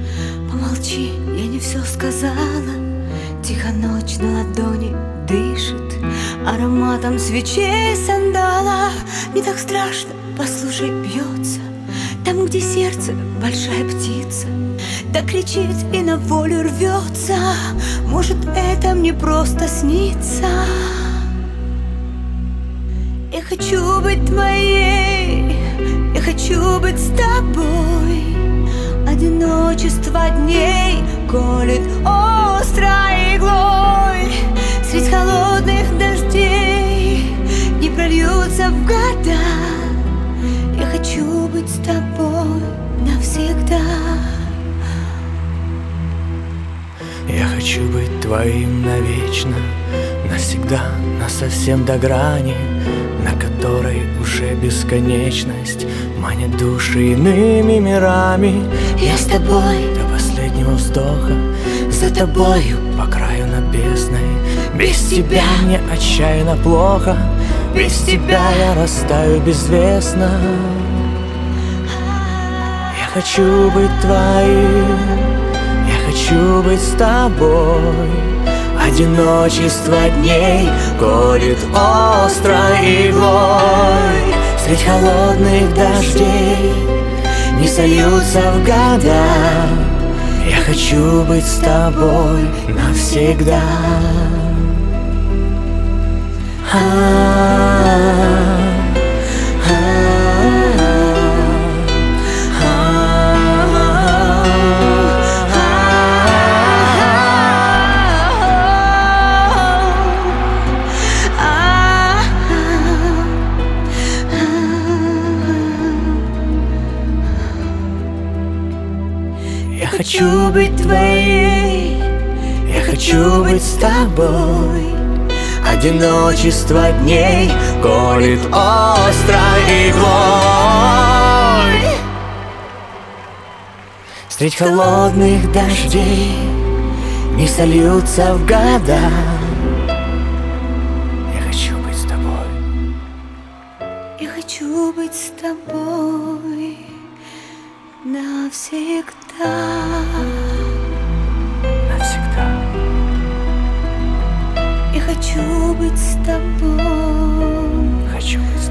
Помолчи, я не все сказала. Тихо ночь на ладони дышит ароматом свечей сандала. Не так страшно, послушай, бьется там, где сердце большая птица, так кричит и на волю рвется. Может, это мне просто снится. Я хочу быть твоей, я хочу быть с тобой. Одиночество дней колет острой иглой. Средь холодных дождей не прольются в года. Я хочу быть с тобой навсегда. Я хочу быть твоим навечно, навсегда, насовсем до грани, на которой уже бесконечность манит души иными мирами. Я с тобой до последнего вздоха, за тобою по краю над бездной. Без тебя мне отчаянно плохо, без тебя я растаю безвестно. Я хочу быть твоим, я хочу быть с тобой. Одиночество дней колет острой иглой. Средь холодных дождей не сольются в года. Я хочу быть с тобой навсегда. Я хочу быть твоей, я хочу быть с тобой. Одиночество дней колет острой иглой. Средь холодных дождей не сольются в года. Я хочу быть с тобой. Я хочу быть с тобой навсегда. Навсегда. Я хочу быть с тобой. Хочу быть